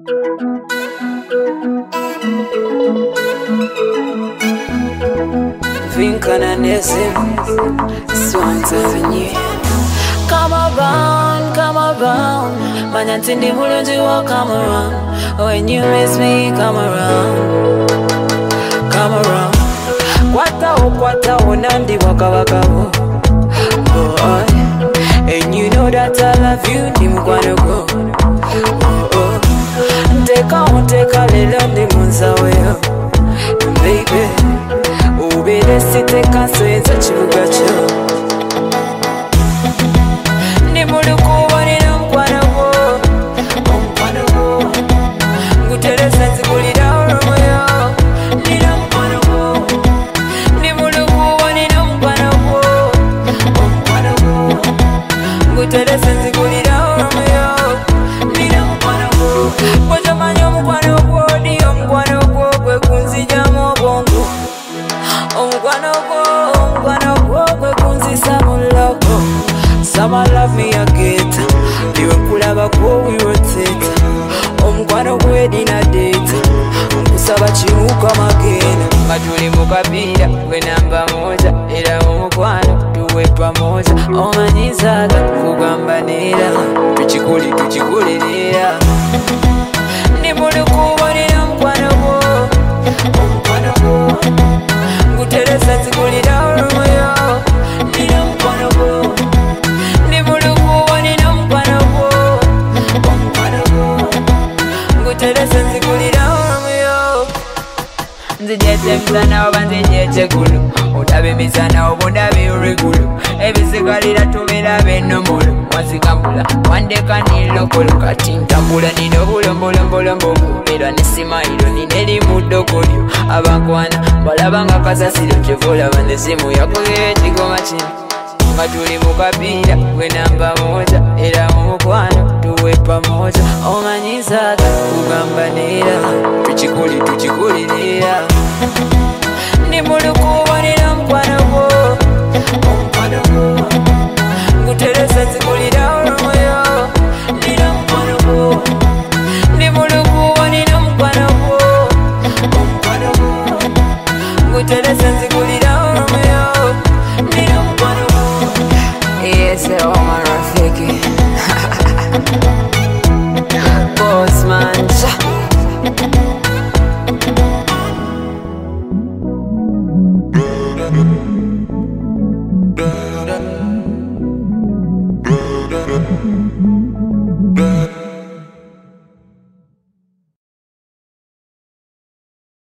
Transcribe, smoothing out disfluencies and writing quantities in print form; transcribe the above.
Vinkana Nesim, Swans Avenue. Come around. Manyantindi mulunji will come around. When you miss me, come around. Kwata nandi waka boy. And you know that I love you, ni mkwano go. Take lelo ndi munzawe baby. Ubere site kansweza chibuga cho. Ni mulukuwa ni mkwano go. Nguteresa nzigulira oromoyo. Ni mkwano go. Ni mulukuwa ni mkwano go. Nguteresa nzigulira oromoyo. Ni mkwano go. Pojamanyo mkwano go. Diyo mkwano go. Kwe kunzija mobongo. Mkwano go. Kwe kunzisa muloko. Some love me a get. Diwe kulaba ko we rotate. Mkwano gwe dina date. Kusaba chimuka magena. Matuli mukabira gwe namba moja. Era mkwano tuwe pamoja. Omanyizaga kugamba nera. Tuchikulirira. Ni mulukuwa ni mkwano gwo. Nguteresa nzigulira oromoyo. Ni mkwano gwo. Ni mulukuwa ni mkwano gwo. Nguteresa nzigulira oromoyo. Nzijete mzana oba nzijete gulu. Odabe mizana oba odabe uregulu. Ebisigalira tubirabe nomolo. Mwazigambula wandeka nilokolo. Kati ntambula nino bulombolombolombo. Era nesimairo nineri mudogolyo. Abankwana balabanga kasasiro kyevola bandesimu yakoze ekigoma kino. Nga tuli mukabira gwe namba moja. Era mukwano tuwe pamoja. Omanyizaga kugamba nera. Tuchikulirira. Ni mulukuwa ni mkwano gwo. Nguteresa nzigulira oromoyo. Ni mkwano gwo. Ni mulukuwa ni mkwano gwo. Nguteresa nzigulira oromoyo. Ni mkwano gwo. Yes, Omar Rafiki. Boss man.